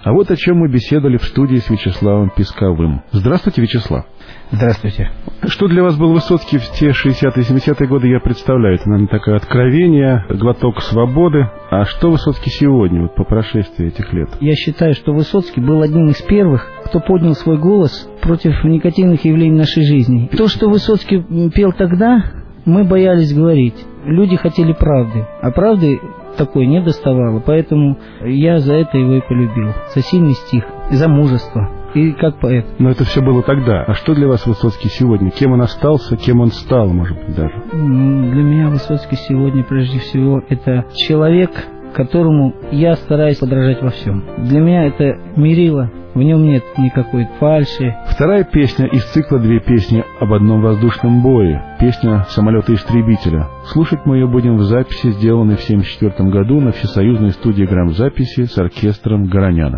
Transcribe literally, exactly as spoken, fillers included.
А вот о чем мы беседовали в студии с Вячеславом Песковым. Здравствуйте, Вячеслав. Здравствуйте. Что для вас был Высоцкий в те шестидесятые-семидесятые годы, я представляю. Это, наверное, такое откровение, глоток свободы. А что Высоцкий сегодня, вот по прошествии этих лет? Я считаю, что Высоцкий был одним из первых, кто поднял свой голос против негативных явлений нашей жизни. То, что Высоцкий пел тогда, мы боялись говорить. Люди хотели правды, а правды такой не доставало. Поэтому я за это его и полюбил. За сильный стих, за мужество. И как поэт. Но это все было тогда. А что для вас Высоцкий сегодня? Кем он остался, кем он стал, может быть, даже? Для меня Высоцкий сегодня, прежде всего, это человек, которому я стараюсь подражать во всем. Для меня это мерило. В нем нет никакой фальши. Вторая песня из цикла «Две песни об одном воздушном бое». Песня самолета-истребителя. Слушать мы ее будем в записи, сделанной в семьдесят четвёртом году на всесоюзной студии грамзаписи с оркестром Гороняна.